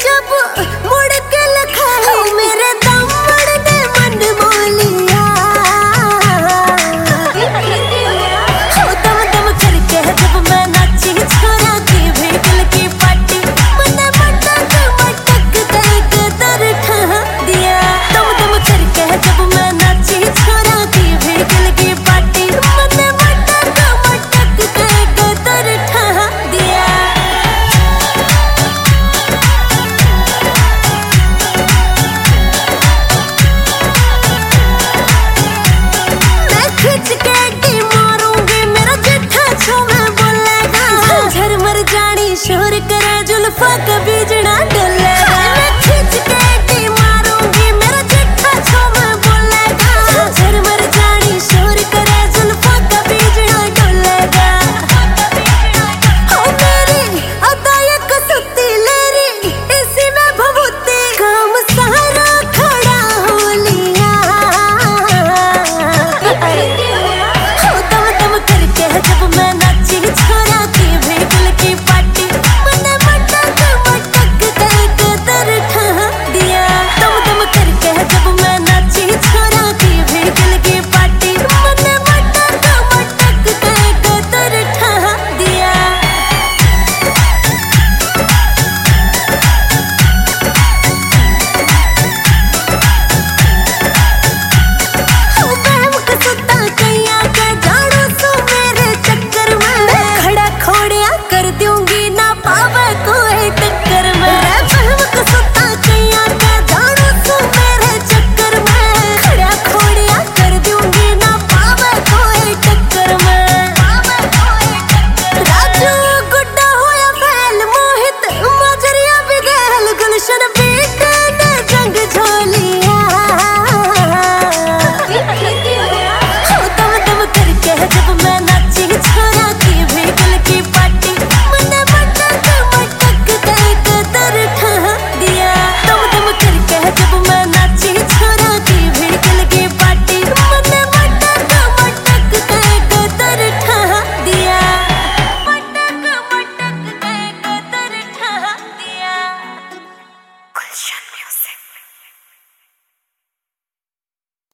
जब मुड़ के लखाए मेरे दम मर दे मन मोलिया हो दम दम करके जब मैं नाची छोरा की भेगल की पार्टी मैंने मटक के दर ठा दिया दम दम करके जब मैं नाची छोरा की भेगल की पार्टी मैंने मटक के दर ठा दिया। खिंच के डी मारूंगी मेरा चिट्ठा छो में बोलेगा झर मर जानी शोर करे जुल्फा का बीजना।